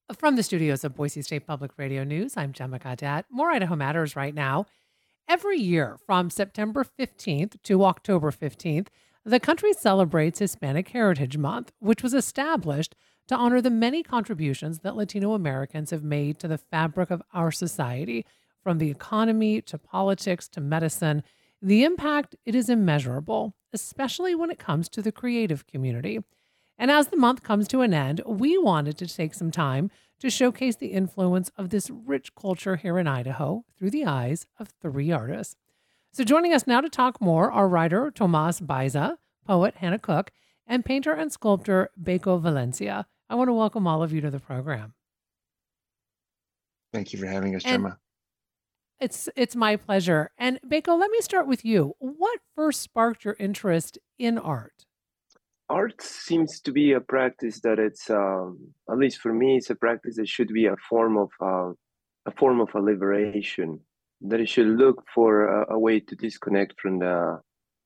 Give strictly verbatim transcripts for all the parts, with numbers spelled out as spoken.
From the studios of Boise State Public Radio News, I'm Gemma Gadet. More Idaho Matters right now. Every year from September fifteenth to October fifteenth, the country celebrates Hispanic Heritage Month, which was established to honor the many contributions that Latino Americans have made to the fabric of our society, from the economy to politics to medicine. The impact, it is immeasurable, especially when it comes to the creative community. And as the month comes to an end, we wanted to take some time to showcase the influence of this rich culture here in Idaho through the eyes of three artists. So joining us now to talk more are writer Tomas Baiza, poet Hannah Cook, and painter and sculptor Beko Valencia. I want to welcome all of you to the program. Thank you for having us, And Gemma. it's it's my pleasure. And Beko, let me start with you. What first sparked your interest in art? Art seems to be a practice that it's, um, at least for me, it's a practice that should be a form of uh, a form of a liberation. That it should look for a, a way to disconnect from the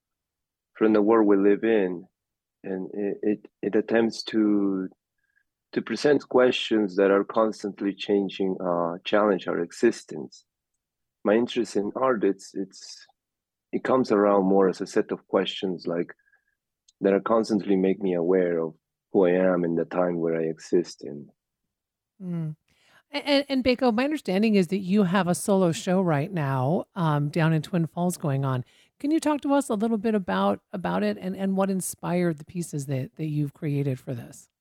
from the world we live in, and it it, it attempts to to present questions that are constantly changing, uh, challenge our existence. My interest in art, it's it's it comes around more as a set of questions like that are constantly make me aware of who I am and the time where I exist in. Mm. And, and Beko, my understanding is that you have a solo show right now um, down in Twin Falls going on. Can you talk to us a little bit about about it and, and what inspired the pieces that, that you've created for this?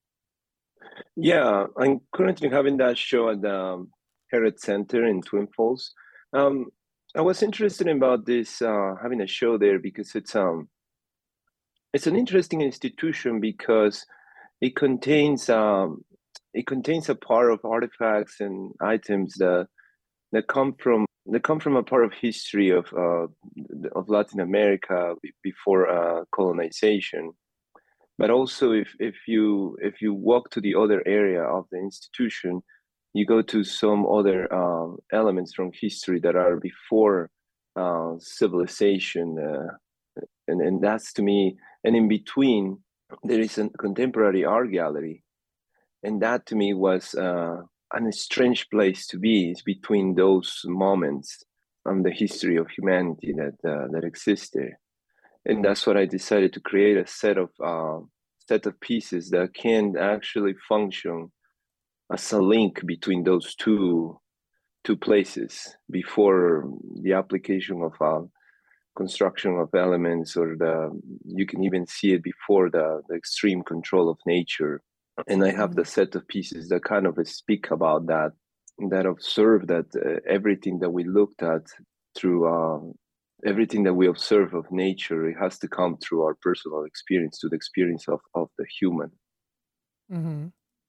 Yeah, I'm currently having that show at the um, Heritage Center in Twin Falls. Um, I was interested about this uh, having a show there because it's um it's an interesting institution because it contains um it contains a part of artifacts and items that that come from that come from a part of history of uh, of Latin America before uh, colonization. But also, if if you if you walk to the other area of the institution, you go to some other uh, elements from history that are before uh, civilization, uh, and and that's to me. And in between, there is a contemporary art gallery, and that to me was uh, a strange place to be. It's between those moments from the history of humanity that uh, that exist there, and that's what I decided to create a set of uh, set of pieces that can actually function as a link between those two two places before the application of uh, construction of elements, or the you can even see it before the, the extreme control of nature. And I have the set of pieces that kind of speak about that, that observe that uh, everything that we looked at through uh, everything that we observe of nature, it has to come through our personal experience, to the experience of, of the human. Mm-hmm.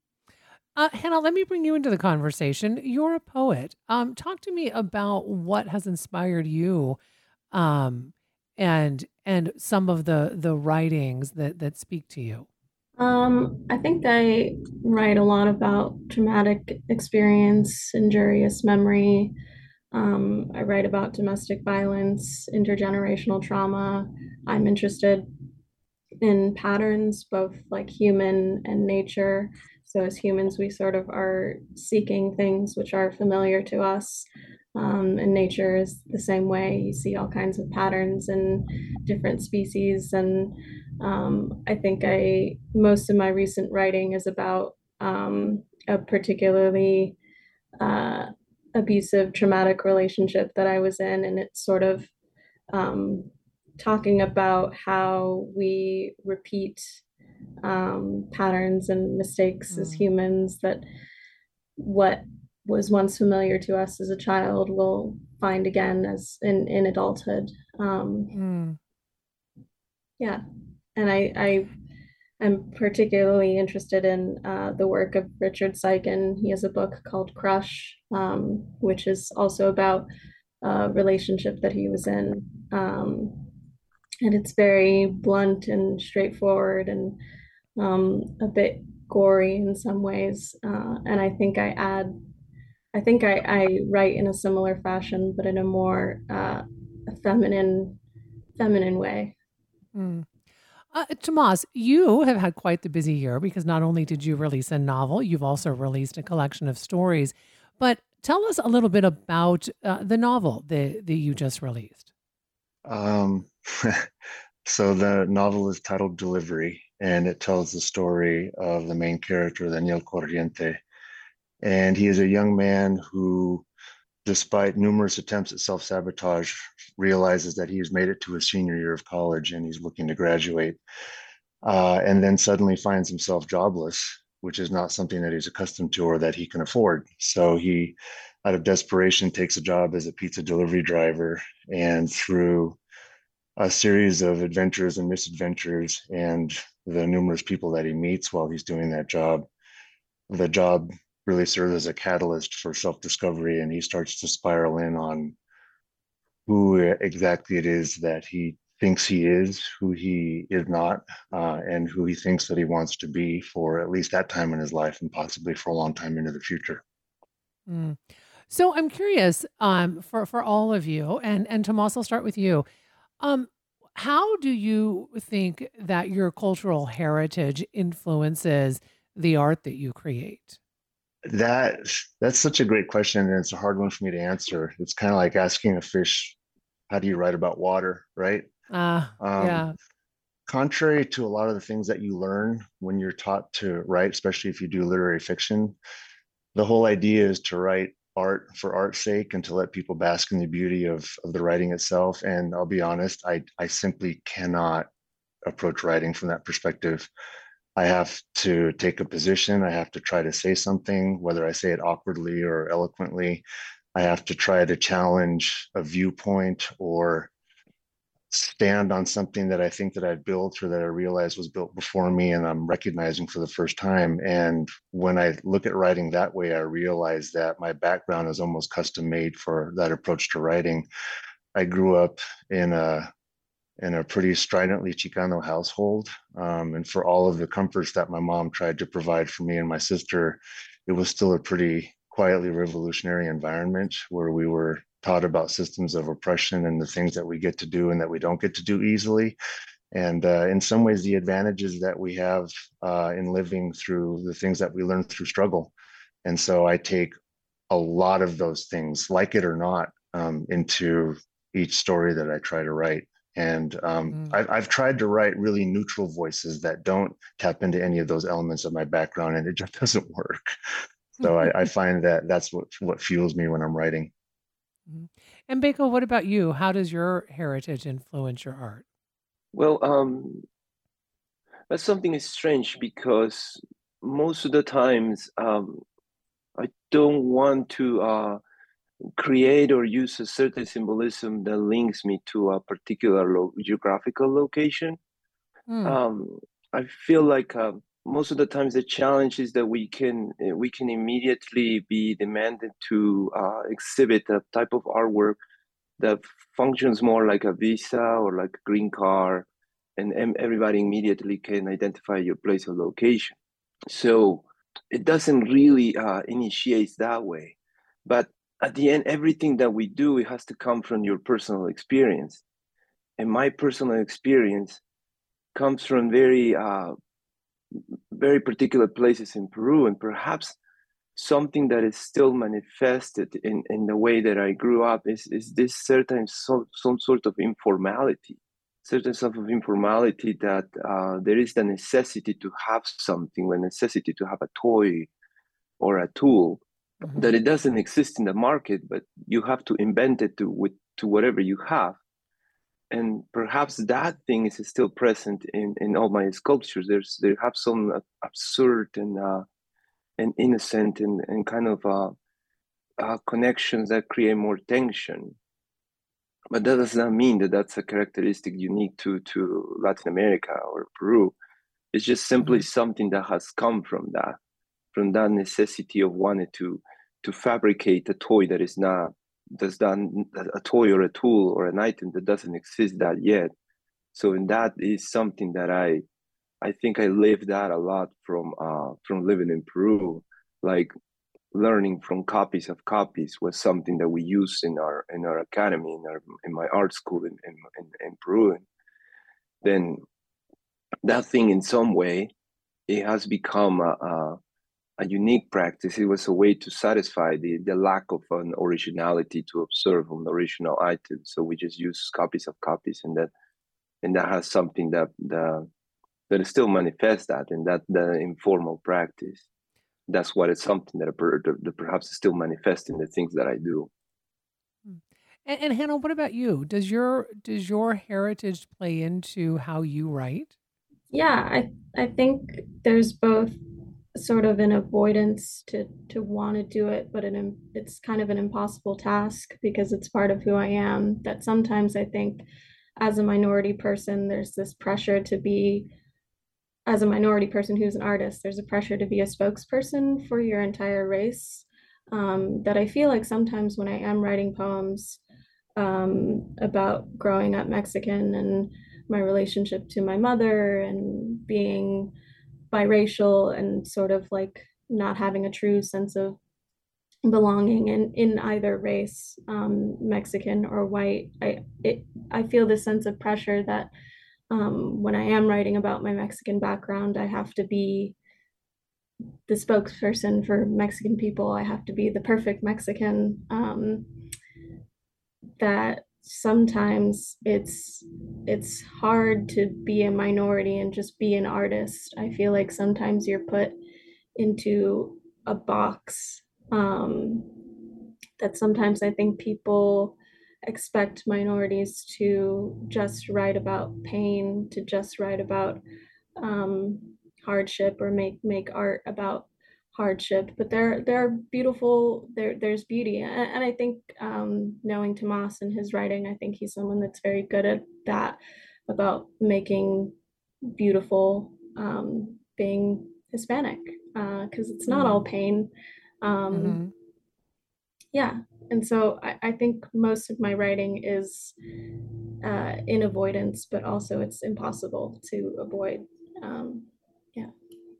Uh, Hannah, let me bring you into the conversation. You're a poet. Um, talk to me about what has inspired you, um, and and some of the the writings that that speak to you. Um, I think I write a lot about traumatic experience, injurious memory. Um, I write about domestic violence, intergenerational trauma. I'm interested in patterns, both like human and nature. So, as humans, we sort of are seeking things which are familiar to us. Um, and nature is the same way. You see all kinds of patterns in different species. And um, I think I most of my recent writing is about um, a particularly uh, abusive, traumatic relationship that I was in, and it's sort of um, talking about how we repeat um, patterns and mistakes as Mm, humans, that what was once familiar to us as a child will find again as in, in adulthood. Um, mm, yeah. And I, I am particularly interested in uh, the work of Richard Seiken. He has a book called Crush, um, which is also about a relationship that he was in. Um, and it's very blunt and straightforward and um, a bit gory in some ways. Uh, and I think I add, I think I, I write in a similar fashion, but in a more uh, feminine, feminine way. mm. Uh, Tomas, you have had quite the busy year because not only did you release a novel, you've also released a collection of stories. But tell us a little bit about uh, the novel that, that you just released. Um, so the novel is titled Delivery, and it tells the story of the main character, Daniel Corriente. And he is a young man who, despite numerous attempts at self-sabotage, realizes that he's made it to his senior year of college and he's looking to graduate. Uh, and then suddenly finds himself jobless, which is not something that he's accustomed to or that he can afford. So he, out of desperation, takes a job as a pizza delivery driver. And through a series of adventures and misadventures and the numerous people that he meets while he's doing that job, the job really serves as a catalyst for self-discovery, and he starts to spiral in on who exactly it is that he thinks he is, who he is not, uh, and who he thinks that he wants to be for at least that time in his life and possibly for a long time into the future. Mm. So I'm curious um, for, for all of you, and, and Tomas, I'll start with you. Um, how do you think that your cultural heritage influences the art that you create? That that's such a great question, and it's a hard one for me to answer. It's kind of like asking a fish, how do you write about water, right? Ah, uh, Um, yeah. Contrary to a lot of the things that you learn when you're taught to write, especially if you do literary fiction, the whole idea is to write art for art's sake and to let people bask in the beauty of, of the writing itself. And I'll be honest, I, I simply cannot approach writing from that perspective. I have to take a position. I have to try to say something, whether I say it awkwardly or eloquently. I have to try to challenge a viewpoint or stand on something that I think that I've built or that I realized was built before me and I'm recognizing for the first time. And when I look at writing that way, I realize that my background is almost custom made for that approach to writing. I grew up in a in a pretty stridently Chicano household. Um, and for all of the comforts that my mom tried to provide for me and my sister, it was still a pretty quietly revolutionary environment where we were taught about systems of oppression and the things that we get to do and that we don't get to do easily. And uh, in some ways, the advantages that we have uh, in living through the things that we learn through struggle. And so I take a lot of those things, like it or not, um, into each story that I try to write. And um, Mm. I've, I've tried to write really neutral voices that don't tap into any of those elements of my background, and it just doesn't work. So I, I find that that's what, what fuels me when I'm writing. Mhm. And Beko, what about you? How does your heritage influence your art? Well, um, that's something strange because most of the times um, I don't want to uh, create or use a certain symbolism that links me to a particular lo- geographical location. Mm. Um, I feel like uh, most of the times the challenge is that we can uh, we can immediately be demanded to uh, exhibit a type of artwork that functions more like a visa or like a green card, and, and everybody immediately can identify your place of location. So it doesn't really uh, initiate that way. But at the end, everything that we do, it has to come from your personal experience. And my personal experience comes from very, uh, very particular places in Peru, and perhaps something that is still manifested in, in the way that I grew up is, is this certain so, some sort of informality, certain sort of informality that uh, there is the necessity to have something, the necessity to have a toy or a tool Mm-hmm. that it doesn't exist in the market, but you have to invent it to with to whatever you have. And perhaps that thing is still present in, in all my sculptures. There's there have some absurd and uh, and innocent and, and kind of uh, uh, connections that create more tension. But that does not mean that that's a characteristic unique to, to Latin America or Peru. It's just simply Mm-hmm. something that has come from that, from that necessity of wanting to to fabricate a toy that is not does not a toy or a tool or an item that doesn't exist that yet. So, and that is something that I I think I lived that a lot from uh, from living in Peru, like learning from copies of copies was something that we use in our in our academy in our in my art school in in, in, in Peru. And then that thing in some way, it has become a, a, a unique practice. It was a way to satisfy the, the lack of an originality to observe an original item. So we just use copies of copies, and that and that has something that the that still manifests that, and that the informal practice. That's what it's something that, that perhaps is still manifesting the things that I do. And, and Hannah, what about you? Does your does your heritage play into how you write? Yeah, I I think there's both sort of an avoidance to to want to do it, but an it's kind of an impossible task because it's part of who I am. That sometimes I think as a minority person, there's this pressure to be, as a minority person who's an artist, there's a pressure to be a spokesperson for your entire race. Um, that I feel like sometimes when I am writing poems um, about growing up Mexican and my relationship to my mother and being biracial and sort of like not having a true sense of belonging in in either race, um, Mexican or white. I it I feel this sense of pressure that um, when I am writing about my Mexican background, I have to be the spokesperson for Mexican people. I have to be the perfect Mexican. Um, that sometimes it's it's hard to be a minority and just be an artist. I feel like sometimes you're put into a box um, that sometimes I think people expect minorities to just write about pain, to just write about um, hardship or make make art about hardship. But there there are beautiful there there's beauty, and, and I think um, knowing Tomas and his writing, I think he's someone that's very good at that, about making beautiful um, being Hispanic, because uh, it's not all pain. Um, Mm-hmm. yeah, and so I, I think most of my writing is uh, in avoidance, but also it's impossible to avoid. Um, yeah.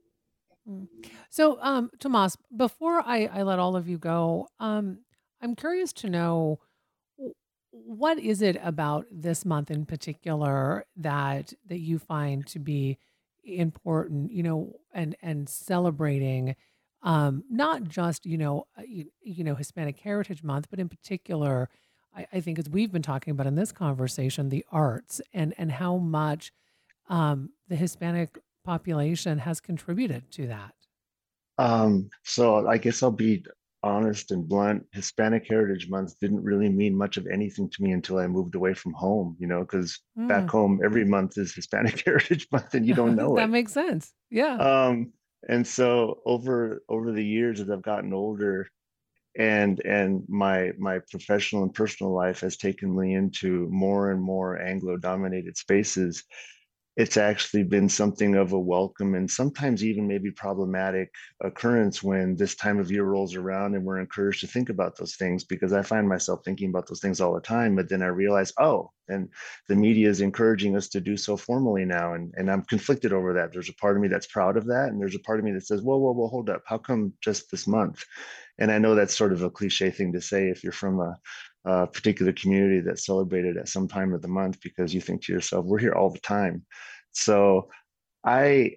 So, um, Tomas, before I, I let all of you go, um, I'm curious to know w- what is it about this month in particular that that you find to be important, you know, and and celebrating um, not just you know uh, you, you know Hispanic Heritage Month, but in particular, I, I think as we've been talking about in this conversation, the arts and and how much um, the Hispanic population has contributed to that. Um, so I guess I'll be honest and blunt. Hispanic Heritage Month didn't really mean much of anything to me until I moved away from home, you know, because back Mm. home every month is Hispanic Heritage Month and you don't know That it. makes sense. Yeah. Um, and so over over the years as I've gotten older and and my my professional and personal life has taken me into more and more Anglo dominated spaces, it's actually been something of a welcome and sometimes even maybe problematic occurrence when this time of year rolls around and we're encouraged to think about those things, because I find myself thinking about those things all the time, but then I realize, oh, and the media is encouraging us to do so formally now, and, and I'm conflicted over that. There's a part of me that's proud of that, and there's a part of me that says, whoa, whoa, whoa, hold up, how come just this month? And I know that's sort of a cliche thing to say if you're from a a particular community that's celebrated at some time of the month, because you think to yourself, we're here all the time. So I,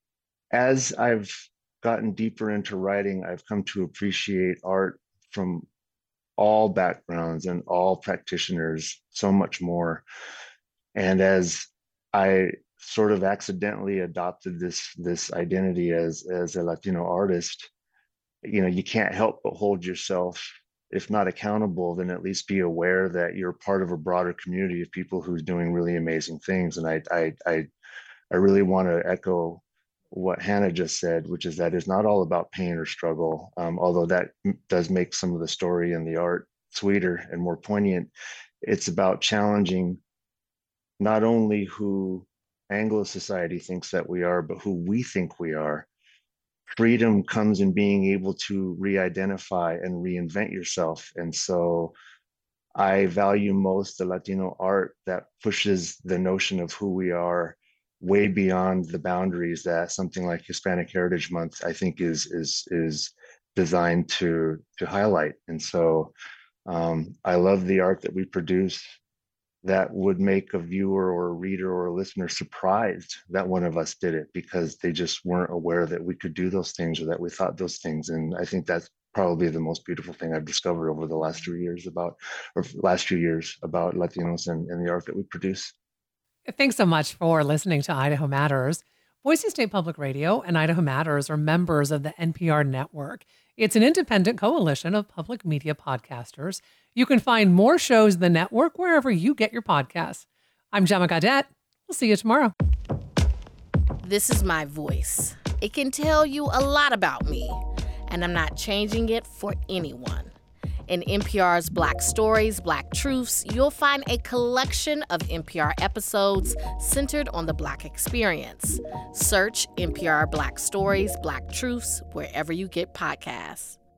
as I've gotten deeper into writing, I've come to appreciate art from all backgrounds and all practitioners so much more. And as I sort of accidentally adopted this this identity as as a Latino artist, you know, you can't help but hold yourself, if not accountable, then at least be aware that you're part of a broader community of people who's doing really amazing things. And I I I, I really want to echo what Hannah just said, which is that it's not all about pain or struggle, um, although that does make some of the story and the art sweeter and more poignant. It's about challenging not only who Anglo society thinks that we are, but who we think we are. Freedom comes in being able to re-identify and reinvent yourself. And so I value most the Latino art that pushes the notion of who we are way beyond the boundaries that something like Hispanic Heritage Month, I think, is is is designed to to highlight. And so um, I love the art that we produce. that would make a viewer or a reader or a listener surprised that one of us did it, because they just weren't aware that we could do those things or that we thought those things. And I think that's probably the most beautiful thing I've discovered over the last three years about, or last few years about Latinos and, and the art that we produce. Thanks so much for listening to Idaho Matters. Boise State Public Radio and Idaho Matters are members of the N P R network. It's an independent coalition of public media podcasters. You can find more shows in the network wherever you get your podcasts. I'm Gemma Gaudette. We'll see you tomorrow. This is my voice. It can tell you a lot about me, and I'm not changing it for anyone. In N P R's Black Stories, Black Truths, you'll find a collection of N P R episodes centered on the Black experience. Search N P R Black Stories, Black Truths wherever you get podcasts.